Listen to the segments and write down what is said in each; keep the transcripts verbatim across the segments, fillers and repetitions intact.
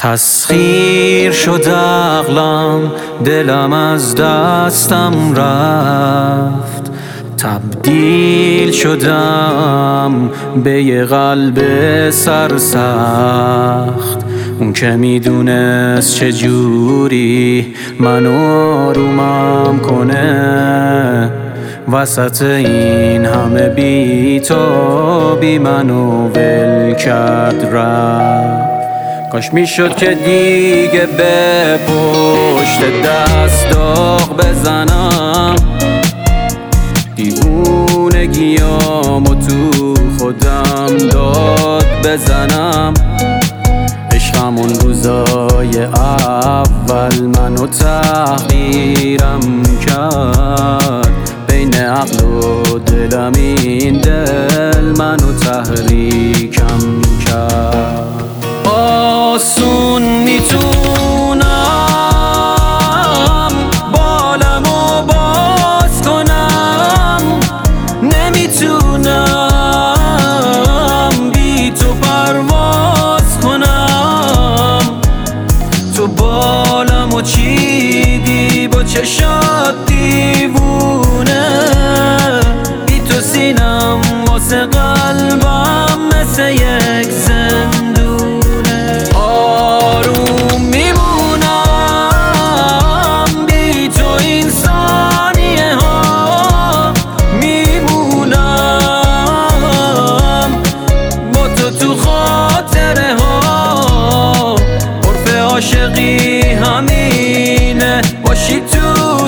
تسخیر شد عقلم، دلم از دستم رفت، تبدیل شدم به یه قلب سرسخت. اون که میدونست چجوری منو آرومم کنه، وسط این همه بی‌تابی منو ول کرد رفت. کاش میشد که دیگه به پشت دست داغ بزنم، دیوونگیامو تو خودم داد بزنم. عشقمون روزای اول منو تحقیرم کرد، بین عقل و دلم این دل منو تحریکم کرد. آسون میتونم بالمو باز کنم، نمیتونم بی تو پرواز کنم. تو بالمو چیدی با چشات دیوونه، بی تو سینم واسه قلبم مثل یک زندونه. آروم میمونم بی تو این ثانیه ها، میمونم با تو تو خاطره ها. عرف عاشقی همینه، باشی تو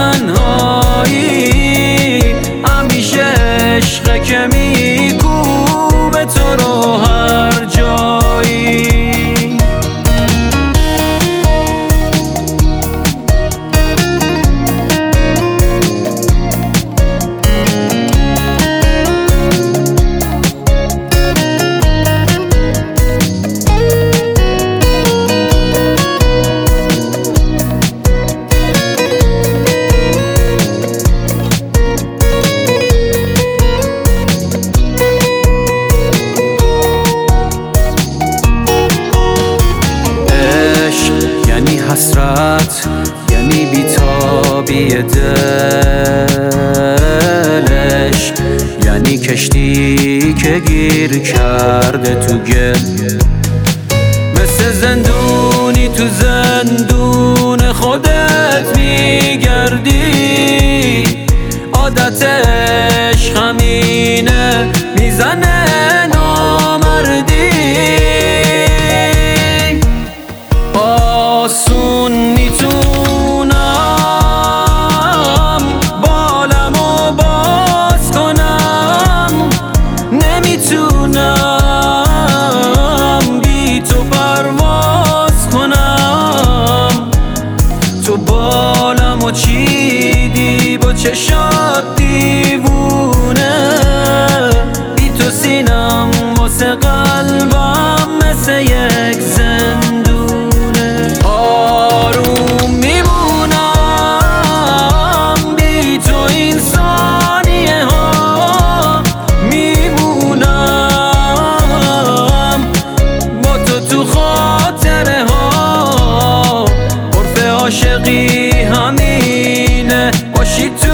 تنهایی، همیشه عشقه که میگوبه تو رو هر جایی. حسرت یعنی بی‌تابی دلش، یعنی کشتی که گیر کرده تو گل، مثل زندونی تو زندون خودت میگردی. عادت عشق همینه، میزنه نامردی. آسون میتونم بالمو باز کنم، نمیتونم بی تو پرواز کنم. تو بالمو چیدی با چشات دیوونه، بی تو سینم واسه قلبم مثل یک زندونه. آروم میمونم بی تو این ثانیه ها، میمونم با تو تو خاطره ها. عرف عاشقی همینه، باشی تو